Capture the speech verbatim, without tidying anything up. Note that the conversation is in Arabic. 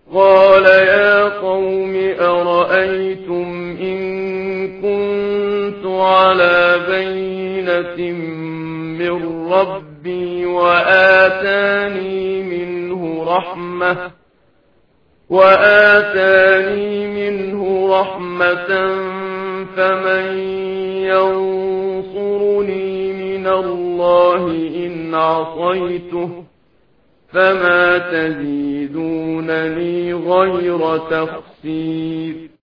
قال يا قوم أرأيتم إن كنت على بينة من ربي وآتاني منه رحمة وآتاني منه رحمة فمن ينصرني من الله إن عصيته فما تزيدونني غير تخسير